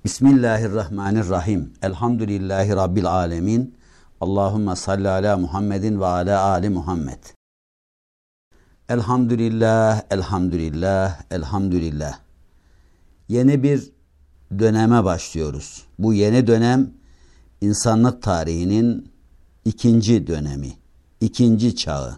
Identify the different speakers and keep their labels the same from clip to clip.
Speaker 1: Bismillahirrahmanirrahim. Elhamdülillahi Rabbil alemin. Allahümme salli ala Muhammedin ve ala ali Muhammed. Elhamdülillah, elhamdülillah, elhamdülillah. Yeni bir döneme başlıyoruz. Bu yeni dönem insanlık tarihinin ikinci dönemi, ikinci çağı.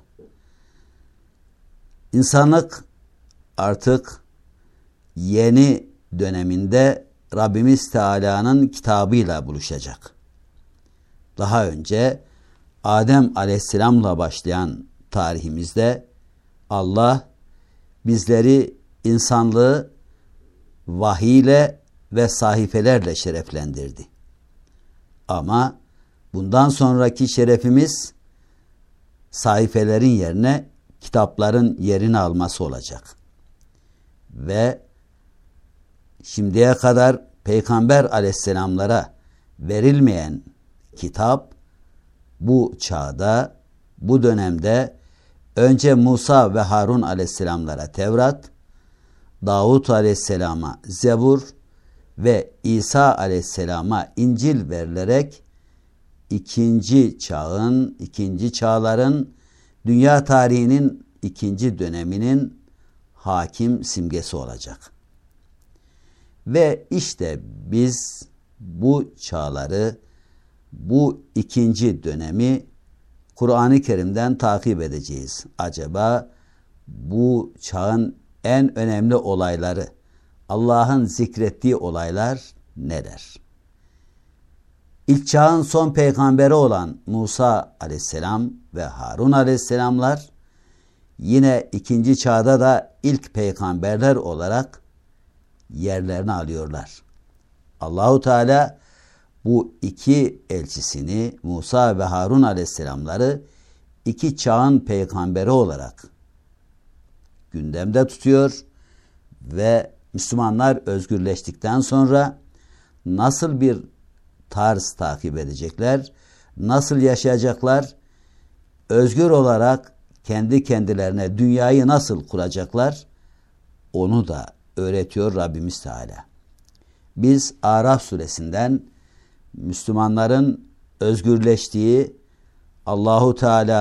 Speaker 1: İnsanlık artık yeni döneminde Rabbimiz Teala'nın kitabıyla buluşacak. Daha önce Adem Aleyhisselam'la başlayan tarihimizde Allah bizleri, insanlığı vahiyle ve sahifelerle şereflendirdi. Ama bundan sonraki şerefimiz sahifelerin yerine kitapların yerini alması olacak. Ve şimdiye kadar Peygamber aleyhisselamlara verilmeyen kitap bu çağda, bu dönemde önce Musa ve Harun aleyhisselamlara Tevrat, Davut aleyhisselama Zebur ve İsa aleyhisselama İncil verilerek ikinci çağların dünya tarihinin ikinci döneminin hakim simgesi olacak. Ve işte biz bu çağları, bu ikinci dönemi Kur'an-ı Kerim'den takip edeceğiz. Acaba bu çağın en önemli olayları, Allah'ın zikrettiği olaylar neler? İlk çağın son peygamberi olan Musa aleyhisselam ve Harun aleyhisselamlar yine ikinci çağda da ilk peygamberler olarak yerlerini alıyorlar. Allahu Teala bu iki elçisini, Musa ve Harun aleyhisselamları iki çağın peygamberi olarak gündemde tutuyor ve Müslümanlar özgürleştikten sonra nasıl bir tarz takip edecekler, nasıl yaşayacaklar, özgür olarak kendi kendilerine dünyayı nasıl kuracaklar, onu da öğretiyor Rabbimiz Teala. Biz Araf suresinden Müslümanların özgürleştiği, Allahu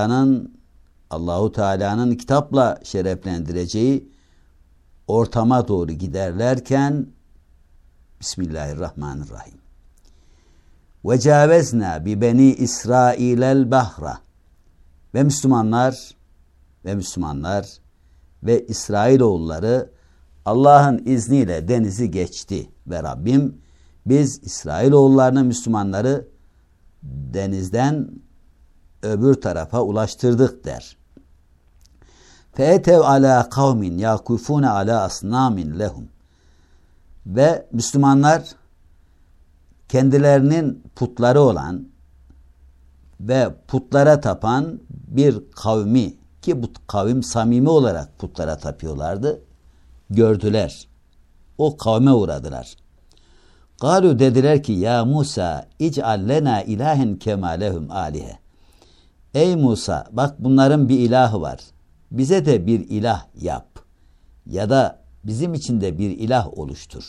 Speaker 1: Teala'nın kitapla şereflendireceği ortama doğru giderlerken Bismillahirrahmanirrahim. Ve cavezna bi beni İsrail'el bahra ve Müslümanlar ve İsrailoğulları Allah'ın izniyle denizi geçti ve Rabbim biz İsrailoğullarını, Müslümanları denizden öbür tarafa ulaştırdık der. Feetev ala kavmin yakufune ala asnamin lehum. Ve Müslümanlar kendilerinin putları olan ve putlara tapan bir kavmi, ki bu kavim samimi olarak putlara tapıyorlardı, gördüler. O kavme uğradılar. Galu dediler ki ya Musa ic'al lena ilahen kema lehum alihe. Ey Musa, bak bunların bir ilahı var. Bize de bir ilah yap. Ya da bizim için de bir ilah oluştur.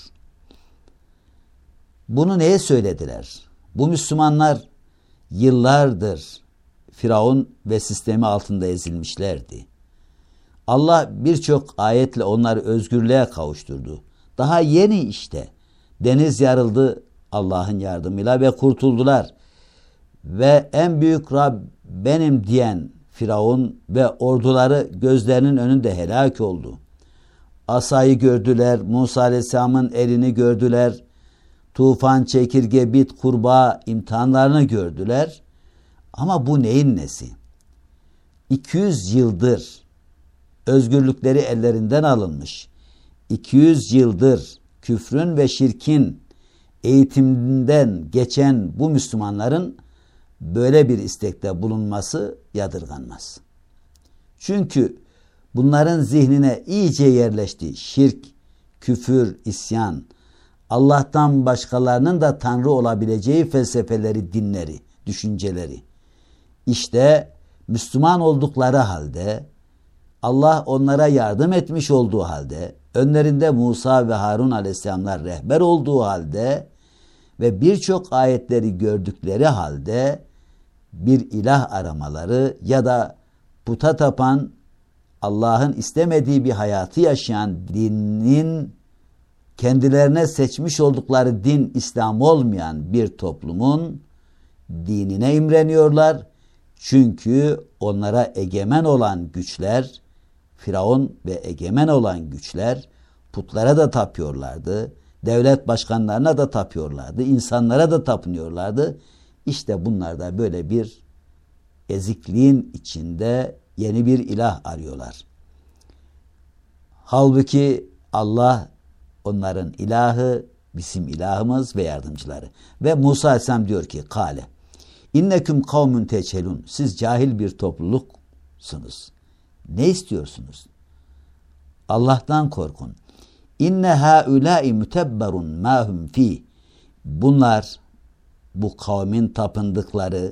Speaker 1: Bunu neye söylediler? Bu Müslümanlar yıllardır Firavun ve sistemi altında ezilmişlerdi. Allah birçok ayetle onları özgürlüğe kavuşturdu. Daha yeni işte. Deniz yarıldı Allah'ın yardımıyla ve kurtuldular. Ve en büyük Rab benim diyen Firavun ve orduları gözlerinin önünde helak oldu. Asayı gördüler, Musa Aleyhisselam'ın elini gördüler, tufan, çekirge, bit, kurbağa imtihanlarını gördüler. Ama bu neyin nesi? 200 yıldır özgürlükleri ellerinden alınmış, 200 yıldır küfrün ve şirkin eğitiminden geçen bu Müslümanların böyle bir istekte bulunması yadırganmaz. Çünkü bunların zihnine iyice yerleşti şirk, küfür, isyan, Allah'tan başkalarının da Tanrı olabileceği felsefeleri, dinleri, düşünceleri. İşte Müslüman oldukları halde, Allah onlara yardım etmiş olduğu halde, önlerinde Musa ve Harun aleyhisselamlar rehber olduğu halde ve birçok ayetleri gördükleri halde bir ilah aramaları ya da puta tapan, Allah'ın istemediği bir hayatı yaşayan dinin kendilerine seçmiş oldukları din İslam olmayan bir toplumun dinine imreniyorlar. Çünkü onlara egemen olan güçler, Firavun ve egemen olan güçler putlara da tapıyorlardı. Devlet başkanlarına da tapıyorlardı. İnsanlara da tapınıyorlardı. İşte bunlar da böyle bir ezikliğin içinde yeni bir ilah arıyorlar. Halbuki Allah onların ilahı, bizim ilahımız ve yardımcıları. Ve Musa Aleyhisselam diyor ki, Kale, inneküm kavmün teçhelun. Siz cahil bir topluluksunuz. Ne istiyorsunuz? Allah'tan korkun. İnne haulâi mütebberun mâ hum fî. Bunlar, bu kavmin tapındıkları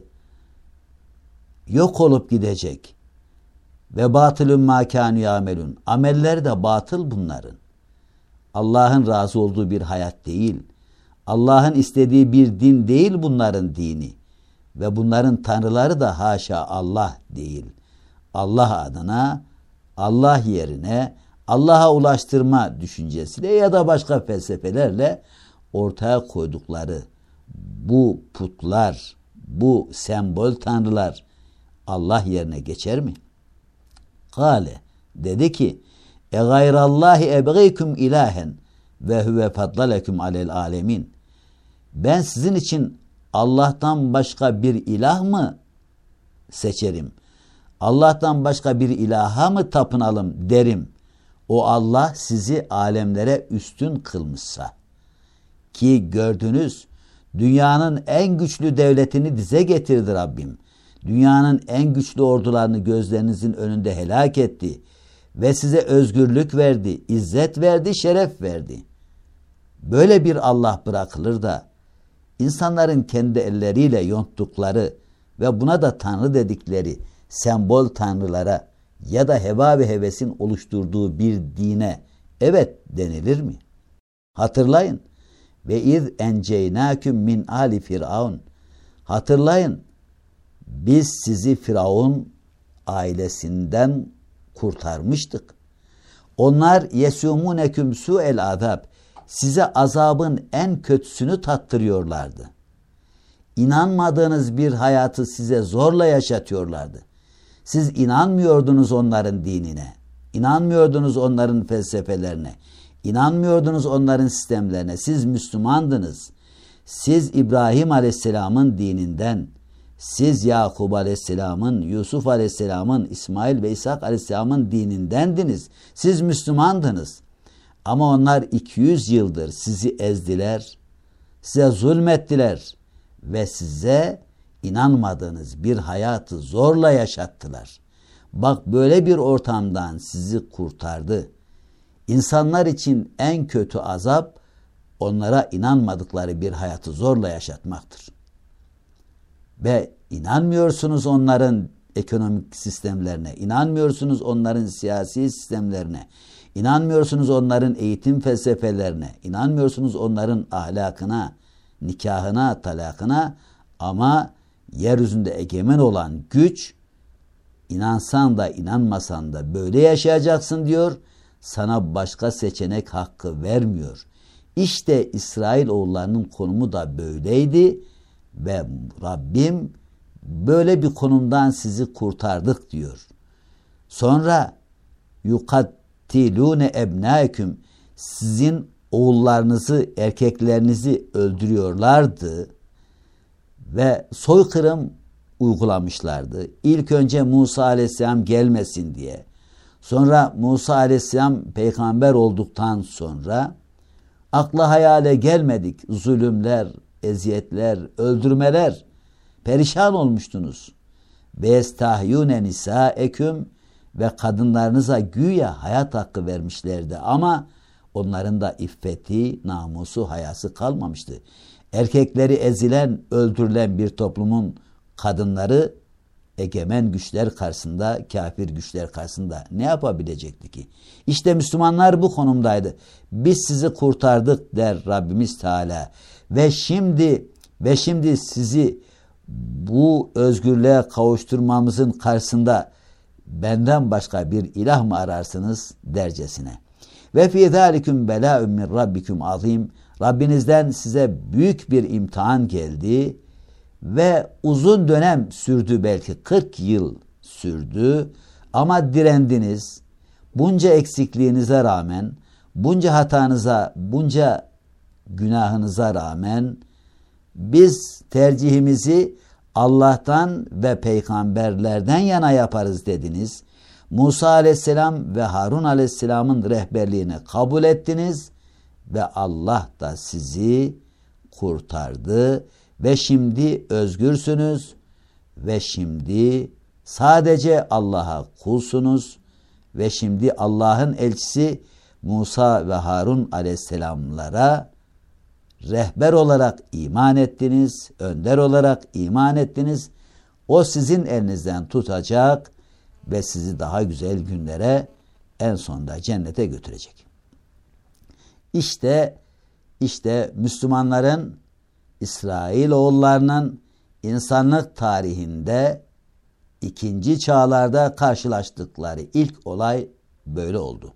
Speaker 1: yok olup gidecek. Ve batılun mâ kânû yâmelûn. Amelleri de batıl bunların. Allah'ın razı olduğu bir hayat değil. Allah'ın istediği bir din değil bunların dini. Ve bunların tanrıları da haşa Allah değil. Allah adına, Allah yerine, Allah'a ulaştırma düşüncesiyle ya da başka felsefelerle ortaya koydukları bu putlar, bu sembol tanrılar Allah yerine geçer mi? Kale, dedi ki, gayrallahi ebgîküm ilahen ve huve faddaleküm alel alemin. Ben sizin için Allah'tan başka bir ilah mı seçerim? Allah'tan başka bir ilaha mı tapınalım derim? O Allah sizi alemlere üstün kılmışsa. Ki gördünüz, dünyanın en güçlü devletini dize getirdi Rabbim. Dünyanın en güçlü ordularını gözlerinizin önünde helak etti. Ve size özgürlük verdi, izzet verdi, şeref verdi. Böyle bir Allah bırakılır da, insanların kendi elleriyle yonttukları ve buna da tanrı dedikleri sembol tanrılara ya da heva ve hevesin oluşturduğu bir dine evet denilir mi? Hatırlayın. Ve iz enceynâküm min ali firavun. Hatırlayın. Biz sizi Firavun ailesinden kurtarmıştık. Onlar yesûmûneküm su'el azab. Size azabın en kötüsünü tattırıyorlardı. İnanmadığınız bir hayatı size zorla yaşatıyorlardı. Siz inanmıyordunuz onların dinine. İnanmıyordunuz onların felsefelerine. İnanmıyordunuz onların sistemlerine. Siz Müslümandınız. Siz İbrahim Aleyhisselam'ın dininden, siz Yakub Aleyhisselam'ın, Yusuf Aleyhisselam'ın, İsmail ve İshak Aleyhisselam'ın dinindendiniz. Siz Müslümandınız. Ama onlar 200 yıldır sizi ezdiler, size zulmettiler ve size inanmadığınız bir hayatı zorla yaşattılar. Bak böyle bir ortamdan sizi kurtardı. İnsanlar için en kötü azap onlara inanmadıkları bir hayatı zorla yaşatmaktır. Ve inanmıyorsunuz onların ekonomik sistemlerine, inanmıyorsunuz onların siyasi sistemlerine, inanmıyorsunuz onların eğitim felsefelerine, inanmıyorsunuz onların ahlakına, nikahına, talakına, ama yeryüzünde egemen olan güç, inansan da inanmasan da böyle yaşayacaksın diyor, sana başka seçenek hakkı vermiyor. İşte İsrailoğullarının konumu da böyleydi ve Rabbim böyle bir konumdan sizi kurtardık diyor. Sonra yukattilune ebnaeküm, sizin oğullarınızı, erkeklerinizi öldürüyorlardı ve soykırım uygulamışlardı. İlk önce Musa Aleyhisselam gelmesin diye. Sonra Musa Aleyhisselam peygamber olduktan sonra akla hayale gelmedik zulümler, eziyetler, öldürmeler, perişan olmuştunuz. Ve estahyune nisaeküm, ve kadınlarınıza güya hayat hakkı vermişlerdi ama onların da iffeti, namusu, hayası kalmamıştı. Erkekleri ezilen, öldürülen bir toplumun kadınları egemen güçler karşısında, kafir güçler karşısında ne yapabilecekti ki? İşte Müslümanlar bu konumdaydı. Biz sizi kurtardık der Rabbimiz Teala. Ve şimdi sizi bu özgürlüğe kavuşturmamızın karşısında benden başka bir ilah mı ararsınız dercesine. Ve fî zâliküm belâ'un min rabbikum azîm. Rabbinizden size büyük bir imtihan geldi ve uzun dönem sürdü, belki 40 yıl sürdü ama direndiniz. Bunca eksikliğinize rağmen, bunca hatanıza, bunca günahınıza rağmen biz tercihimizi Allah'tan ve peygamberlerden yana yaparız dediniz. Musa aleyhisselam ve Harun aleyhisselamın rehberliğini kabul ettiniz ve Allah da sizi kurtardı ve şimdi özgürsünüz ve şimdi sadece Allah'a kulsunuz ve şimdi Allah'ın elçisi Musa ve Harun aleyhisselamlara rehber olarak iman ettiniz, önder olarak iman ettiniz. O sizin elinizden tutacak ve sizi daha güzel günlere, en sonunda cennete götürecek. İşte Müslümanların, İsrailoğullarının insanlık tarihinde ikinci çağlarda karşılaştıkları ilk olay böyle oldu.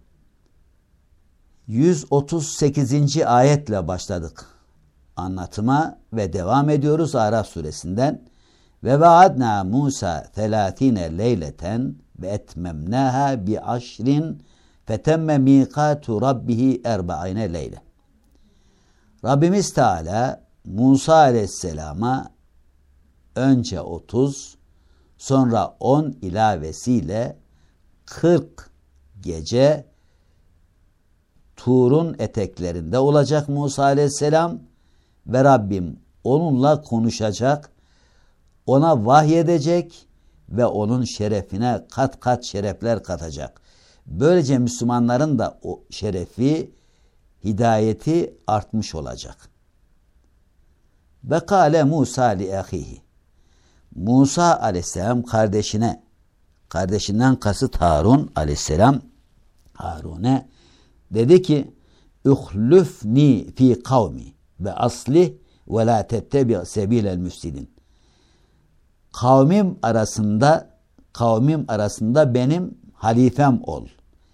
Speaker 1: 138. ayetle başladık anlatıma ve devam ediyoruz Araf suresinden. Ve vaadna Musa 30 leyleten ve etmemnaha bi aşrin fetemme miqatu rabbihi 40 leyle. Rabbimiz Teala Musa aleyhisselama önce 30, sonra 10 ilavesiyle 40 gece Tur'un eteklerinde olacak Musa aleyhisselam ve Rabbim onunla konuşacak, ona vahyedecek ve onun şerefine kat kat şerefler katacak. Böylece Müslümanların da o şerefi, hidayeti artmış olacak. Ve kâle Musa li ahihi. Musa aleyhisselam kardeşinden kasıt Harun aleyhisselam, Harun'e dedi ki: "Uhlufni fi kavmi ve aslih ve la tettebi' sebilel müfsidin." Kavmim arasında benim halifem ol.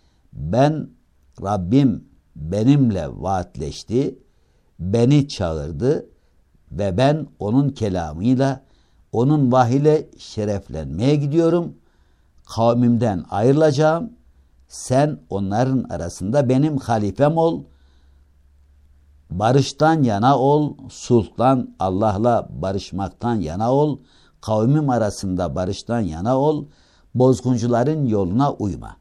Speaker 1: Rabbim benimle vaatleşti, beni çağırdı ve ben onun kelamıyla, onun vahiyle şereflenmeye gidiyorum. Kavmimden ayrılacağım. Sen onların arasında benim halifem ol. Barıştan yana ol, sulhtan, Allah'la barışmaktan yana ol. Kavmim arasında barıştan yana ol. Bozguncuların yoluna uyma.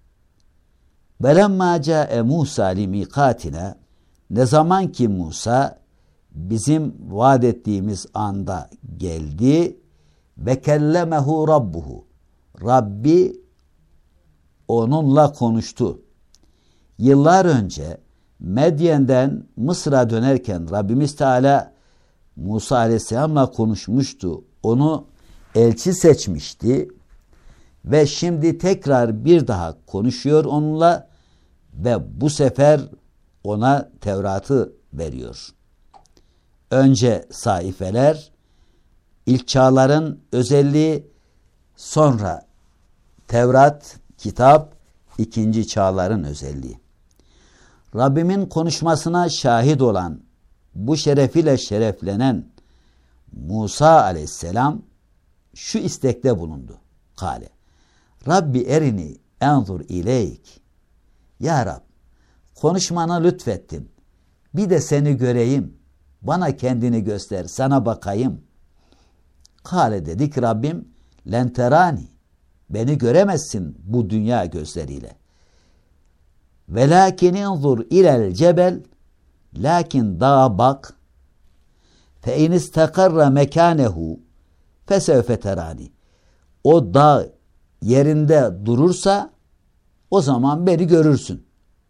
Speaker 1: Velemma câe Musa limîkâtina. Ne zaman ki Musa bizim vaat ettiğimiz anda geldi ve kellemehu rabbuhu. Rabbi onunla konuştu. Yıllar önce Medyen'den Mısır'a dönerken Rabbimiz Teala Musa Aleyhisselam'la konuşmuştu. Onu elçi seçmişti ve şimdi tekrar bir daha konuşuyor onunla ve bu sefer ona Tevrat'ı veriyor. Önce saifeler, ilk çağların özelliği, sonra Tevrat, kitap, ikinci çağların özelliği. Rabbimin konuşmasına şahit olan, bu şerefiyle şereflenen Musa aleyhisselam şu istekte bulundu. Kale: Rabbi erini enzur ileyk. Ya Rab, konuşmana lütfettin. Bir de seni göreyim. Bana kendini göster, sana bakayım. Kale dedi ki Rabbim: lenterani. Beni göremezsin bu dünya gözleriyle. Velakin inzur ilel cebel. Lakin dağa bak. Fe in istakarra mekanehu fesevfe terani. O dağ yerinde durursa o zaman beni görürsün.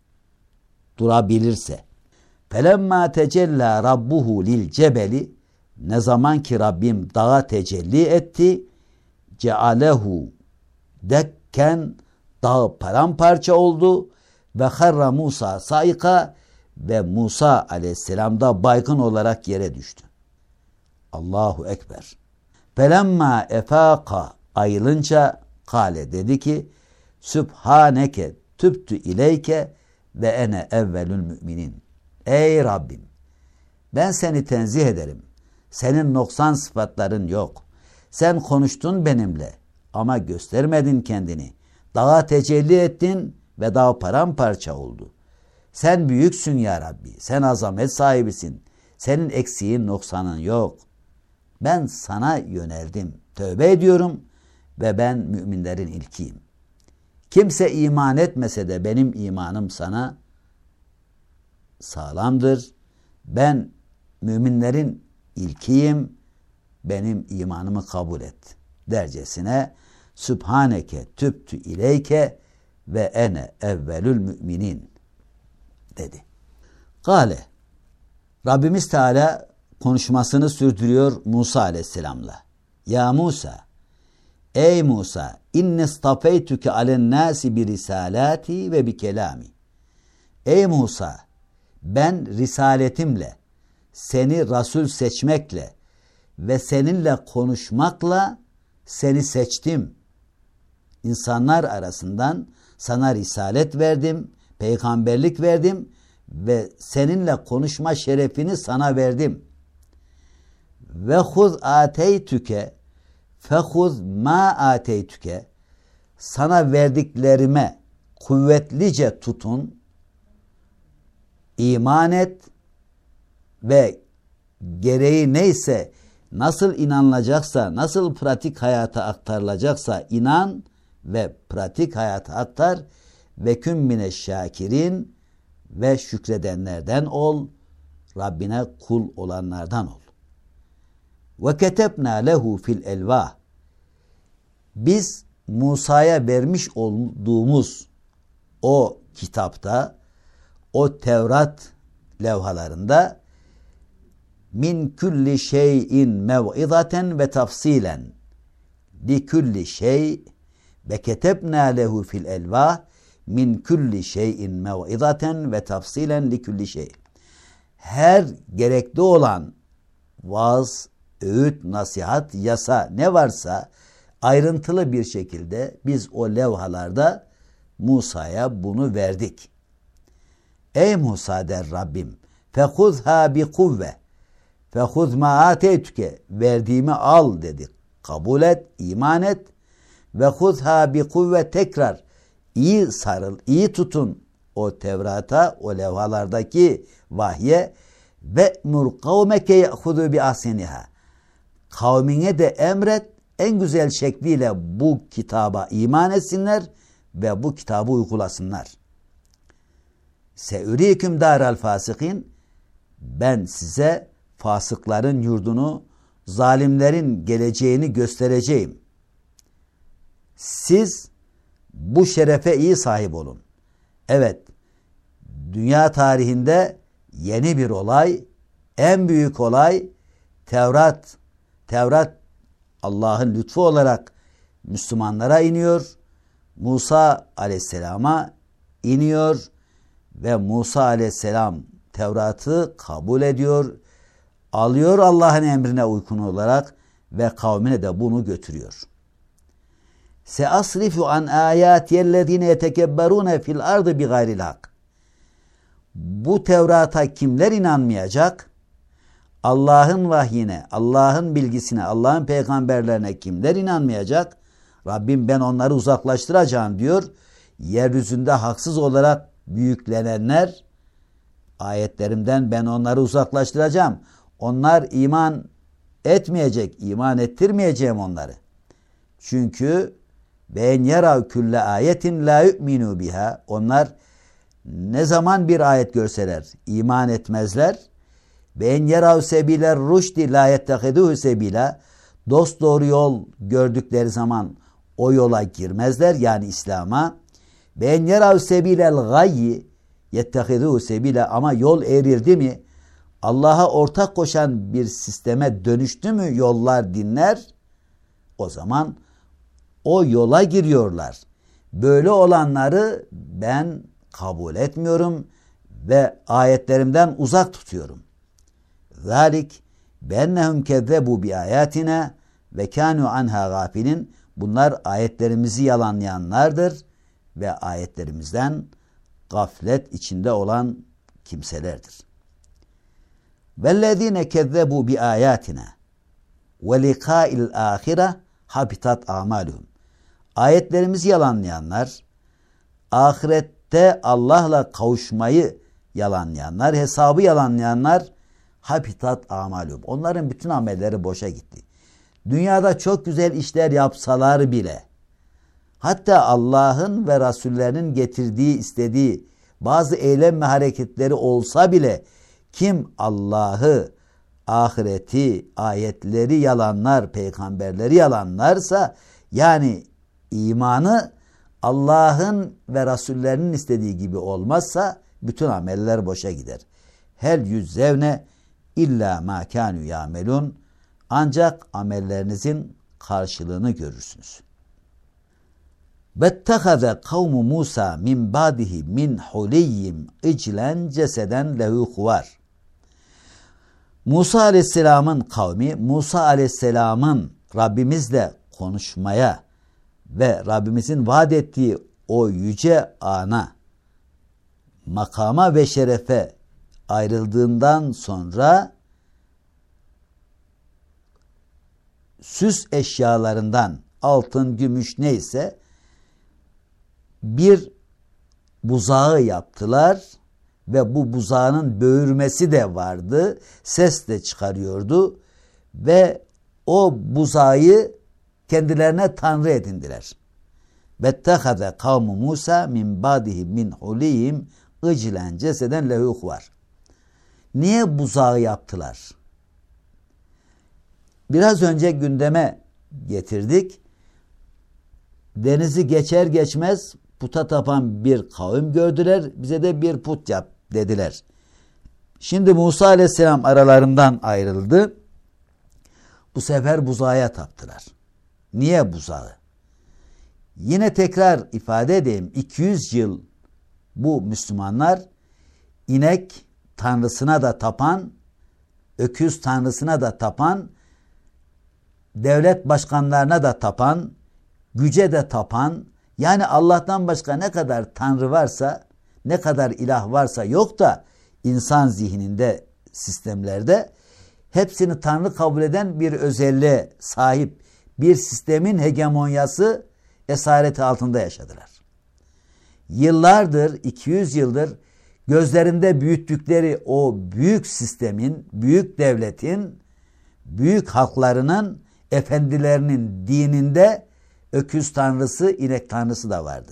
Speaker 1: Durabilirse. Felemma tecella rabbuhu lil cebeli. Ne zaman ki Rabbim dağa tecelli etti, cealehu dekken, dağ paramparça oldu ve harra Musa saika, ve Musa aleyhisselam da baygın olarak yere düştü. Allahu Ekber. Felemma efaka, ayılınca kale, dedi ki Sübhaneke tübtü ileyke ve ene evvelül müminin. Ey Rabbim, ben seni tenzih ederim. Senin noksan sıfatların yok. Sen konuştun benimle ama göstermedin kendini. Dağa tecelli ettin ve dağ paramparça oldu. Sen büyüksün ya Rabbi. Sen azamet sahibisin. Senin eksiğin, noksanın yok. Ben sana yöneldim. Tövbe ediyorum ve ben müminlerin ilkiyim. Kimse iman etmese de benim imanım sana sağlamdır. Ben müminlerin ilkiyim. Benim imanımı kabul et dercesine Sübhaneke tübtü ileyke ve ene evvelül müminin dedi. Kale, Rabbimiz Teala konuşmasını sürdürüyor Musa aleyhisselamla. Ya Musa, ey Musa, inni stafeytüke alen nasi bi risalati ve bi kelami. Ey Musa, ben risaletimle, seni Resul seçmekle ve seninle konuşmakla seni seçtim. İnsanlar arasından sana risalet verdim, peygamberlik verdim ve seninle konuşma şerefini sana verdim. Ve huz ateytüke fehuz ma ateytüke, sana verdiklerime kuvvetlice tutun, iman et ve gereği neyse, nasıl inanılacaksa, nasıl pratik hayata aktarılacaksa inan ve pratik hayata aktar ve kün mineşşakirin, ve şükredenlerden ol, Rabbine kul olanlardan ol. Ve ketebna lehu fil elvah, biz Musa'ya vermiş olduğumuz o kitapta, o Tevrat levhalarında min külli şeyin mev'izaten ve tafsilen li külli şey ve ketebna lehu fil elvah min külli şeyin mev'izaten ve tafsilen li külli şey. Her gerekli olan vaaz, öğüt, nasihat, yasa ne varsa ayrıntılı bir şekilde biz o levhalarda Musa'ya bunu verdik. Ey Musa, der Rabbim, fehuzha bi kuvve fehuz ma ateytüke, verdiğimi al dedi. Kabul et, iman et. Ve huzha bi kuvve, tekrar iyi sarıl, iyi tutun o Tevrat'a, o levhalardaki vahye. Ve mur kavmeke ye'hudu bi ahseniha, kavmine de emret en güzel şekliyle bu kitaba iman etsinler ve bu kitabı uygulasınlar. Se'üriküm daral fasikin, ben size fasıkların yurdunu, zalimlerin geleceğini göstereceğim. Siz bu şerefe iyi sahip olun. Evet, dünya tarihinde yeni bir olay, en büyük olay Tevrat. Tevrat Allah'ın lütfu olarak Müslümanlara iniyor. Musa aleyhisselama iniyor ve Musa aleyhisselam Tevrat'ı kabul ediyor, alıyor Allah'ın emrine uygun olarak ve kavmine de bunu götürüyor. Seasrifu an ayatiyellezine yetekebberune fil ardı bi gayril hak. Bu Tevrat'a kimler inanmayacak? Allah'ın vahyine, Allah'ın bilgisine, Allah'ın peygamberlerine kimler inanmayacak? Rabbim ben onları uzaklaştıracağım diyor. Yeryüzünde haksız olarak büyüklenenler, ayetlerimden ben onları uzaklaştıracağım. Onlar iman etmeyecek, iman ettirmeyeceğim onları. Çünkü ben yerav külle ayetin la yu'minu biha, onlar ne zaman bir ayet görseler iman etmezler. Ben yerav sebiler rüşdi la yettehiduhu sebila, dost doğru yol gördükleri zaman o yola girmezler, yani İslam'a. Ben yerav sebilel gayyi yettehiduhu sebila, ama yol eğrildi mi, Allah'a ortak koşan bir sisteme dönüştü mü yollar, dinler, o zaman o yola giriyorlar. Böyle olanları ben kabul etmiyorum ve ayetlerimden uzak tutuyorum. Zalik bennehum kezzebu bi ayatina ve kanu anha gafilin. Bunlar ayetlerimizi yalanlayanlardır ve ayetlerimizden gaflet içinde olan kimselerdir. Vellezine kezzebu bi ayatina ve liqa'il ahire habitat amaluhum. Ayetlerimizi yalanlayanlar, ahirette Allah'la kavuşmayı yalanlayanlar, hesabı yalanlayanlar habitat amaluhum. Onların bütün amelleri boşa gitti. Dünyada çok güzel işler yapsalar bile, hatta Allah'ın ve Resullerinin getirdiği, istediği bazı eylem ve hareketleri olsa bile, kim Allah'ı, ahireti, ayetleri yalanlar, peygamberleri yalanlarsa, yani imanı Allah'ın ve Resullerinin istediği gibi olmazsa, bütün ameller boşa gider. Hel yüzzevne illa ma kânû yâmelûn. Ancak amellerinizin karşılığını görürsünüz. وَاتَّخَذَ قَوْمُ مُوسَى مِنْ بَعْدِهِ مِنْ حُلِيِّمْ اِجْلًا ceseden lehu huvar. Musa Aleyhisselam'ın kavmi, Musa Aleyhisselam'ın Rabbimizle konuşmaya ve Rabbimizin vaat ettiği o yüce ana, makama ve şerefe ayrıldığından sonra süs eşyalarından altın, gümüş neyse bir buzağı yaptılar ve bu buzağının böğürmesi de vardı, ses de çıkarıyordu ve o buzağı kendilerine tanrı edindiler. وَاتَّخَذَ قَوْمُ مُوسَى مِنْ بَعْدِهِ مِنْ حُلِيِّمْ اِجْلًا ceseden lehu huvar. Niye buzağı yaptılar? Biraz önce gündeme getirdik. Denizi geçer geçmez puta tapan bir kavim gördüler. Bize de bir put yap dediler. Şimdi Musa Aleyhisselam aralarından ayrıldı. Bu sefer buzağa taptılar. Niye buzağı? Yine tekrar ifade edeyim. 200 yıl bu Müslümanlar inek tanrısına da tapan, öküz tanrısına da tapan, devlet başkanlarına da tapan, güce de tapan, yani Allah'tan başka ne kadar tanrı varsa, ne kadar ilah varsa yok da insan zihninde, sistemlerde hepsini tanrı kabul eden bir özelliğe sahip bir sistemin hegemonyası esareti altında yaşadılar. Yıllardır, 200 yıldır gözlerinde büyüttükleri o büyük sistemin, büyük devletin, büyük halklarının, efendilerinin dininde öküz tanrısı, inek tanrısı da vardı.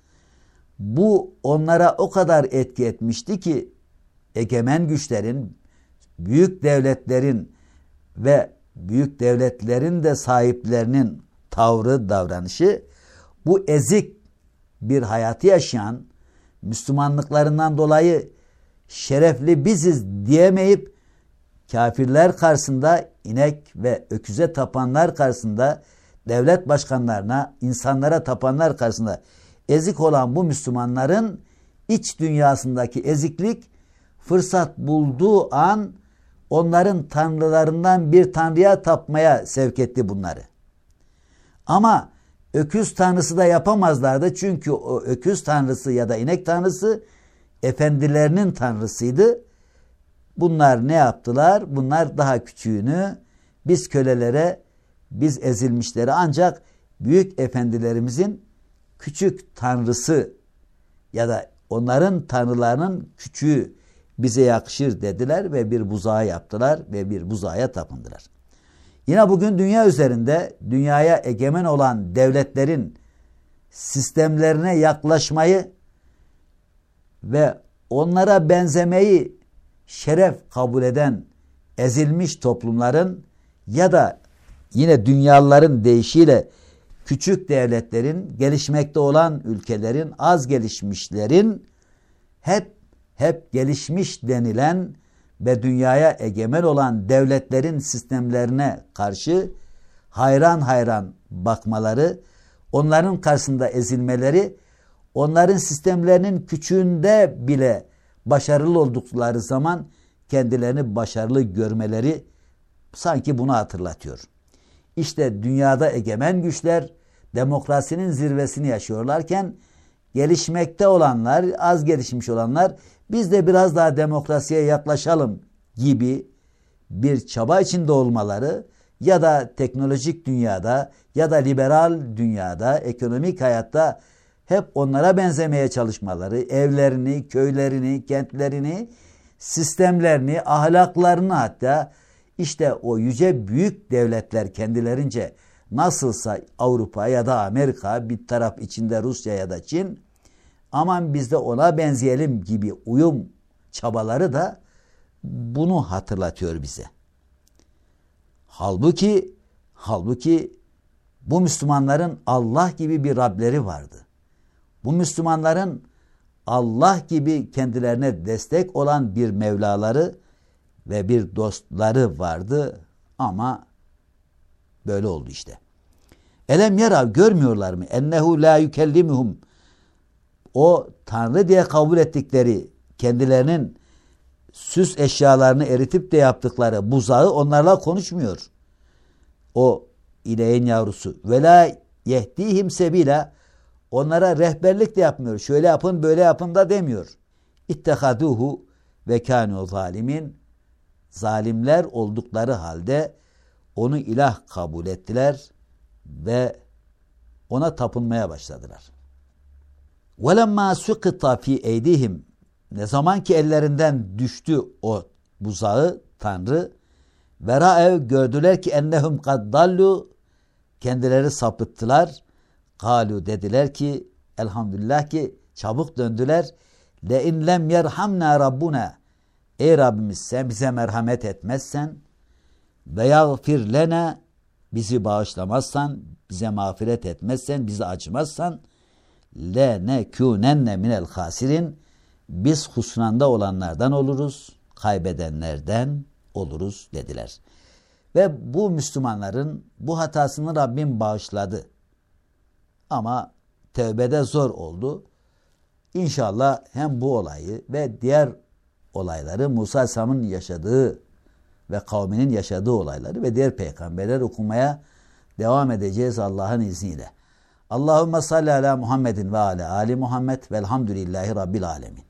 Speaker 1: Bu onlara o kadar etki etmişti ki egemen güçlerin, büyük devletlerin ve büyük devletlerin de sahiplerinin tavrı, davranışı, bu ezik bir hayatı yaşayan, Müslümanlıklarından dolayı şerefli biziz diyemeyip kafirler karşısında, inek ve öküze tapanlar karşısında, devlet başkanlarına, insanlara tapanlar karşısında ezik olan bu Müslümanların iç dünyasındaki eziklik fırsat bulduğu an onların tanrılarından bir tanrıya tapmaya sevk etti bunları. Ama öküz tanrısı da yapamazlardı, çünkü o öküz tanrısı ya da inek tanrısı efendilerinin tanrısıydı. Bunlar ne yaptılar? Bunlar daha küçüğünü, biz kölelere, biz ezilmişlere ancak büyük efendilerimizin küçük tanrısı ya da onların tanrılarının küçüğü bize yakışır dediler ve bir buzağı yaptılar ve bir buzağa tapındılar. Yine bugün dünya üzerinde dünyaya egemen olan devletlerin sistemlerine yaklaşmayı ve onlara benzemeyi şeref kabul eden ezilmiş toplumların ya da yine dünyaların deyişiyle küçük devletlerin, gelişmekte olan ülkelerin, az gelişmişlerin hep gelişmiş denilen ve dünyaya egemen olan devletlerin sistemlerine karşı hayran hayran bakmaları, onların karşısında ezilmeleri, onların sistemlerinin küçüğünde bile başarılı oldukları zaman kendilerini başarılı görmeleri sanki bunu hatırlatıyor. İşte dünyada egemen güçler demokrasinin zirvesini yaşıyorlarken gelişmekte olanlar, az gelişmiş olanlar biz de biraz daha demokrasiye yaklaşalım gibi bir çaba içinde olmaları ya da teknolojik dünyada ya da liberal dünyada, ekonomik hayatta hep onlara benzemeye çalışmaları, evlerini, köylerini, kentlerini, sistemlerini, ahlaklarını hatta işte o yüce büyük devletler kendilerince nasılsa Avrupa ya da Amerika, bir taraf içinde Rusya ya da Çin, aman biz de ona benzeyelim gibi uyum çabaları da bunu hatırlatıyor bize. Halbuki bu Müslümanların Allah gibi bir Rableri vardı. Bu Müslümanların Allah gibi kendilerine destek olan bir Mevlaları ve bir dostları vardı ama böyle oldu işte. Elem yarav, görmüyorlar mı? Ennehu la yukellimuhum. O Tanrı diye kabul ettikleri, kendilerinin süs eşyalarını eritip de yaptıkları buzağı onlarla konuşmuyor. O ineğin yavrusu. Ve la yehdihim sebila, onlara rehberlik de yapmıyor. Şöyle yapın, böyle yapın da demiyor. İttehaduhu ve kânû zalimin. Zalimler oldukları halde onu ilah kabul ettiler ve ona tapınmaya başladılar. وَلَمَّا سُقِطَ ف۪ي اَيْدِهِمْ, ne zaman ki ellerinden düştü o buzağı, Tanrı, وَرَأَوْ, gördüler ki ennehum قَدْ ضَلُّوا, kendileri sapıttılar. قَالُوا, dediler ki, elhamdülillah ki çabuk döndüler. لَاِنْ لَمْ يَرْحَمْنَا رَبُّنَا, ey Rabbimiz sen bize merhamet etmezsen ve yagfir lena, bizi bağışlamazsan, bize mağfiret etmezsen, bizi acımazsan, lenekûnenne minel hasirin, biz husranda olanlardan oluruz, kaybedenlerden oluruz dediler. Ve bu Müslümanların bu hatasını Rabbim bağışladı. Ama tevbede zor oldu. İnşallah hem bu olayı ve diğer olayları, Musa Aleyhisselam'ın yaşadığı ve kavminin yaşadığı olayları ve diğer peygamberler okumaya devam edeceğiz Allah'ın izniyle. Allahümme salli ala Muhammedin ve ala Ali Muhammed velhamdülillahi Rabbil alemin.